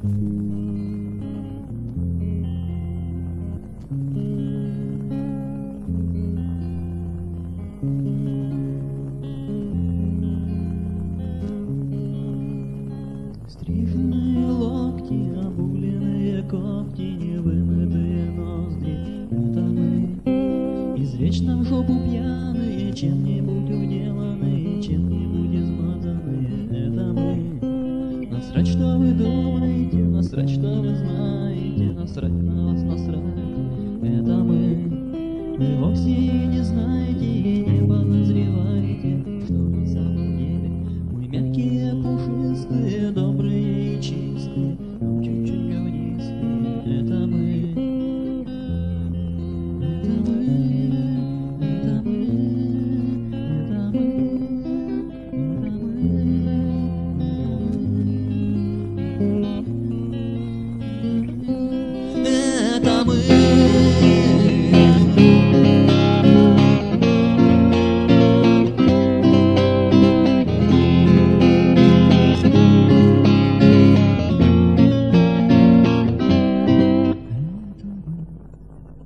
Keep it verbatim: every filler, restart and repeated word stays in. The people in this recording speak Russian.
Стриженные локти, обугленные когти, невымытые ноздри — это мы. Извечно в жопу пьяные, чем-нибудь уделанные, чем-нибудь измазанные — это мы. Насрать, что вы думаете, насрать, что вы знаете, насрать на вас, насрать — это мы. Вы вовсе и не знаете, и не подозреваете, что на самом деле мы мягкие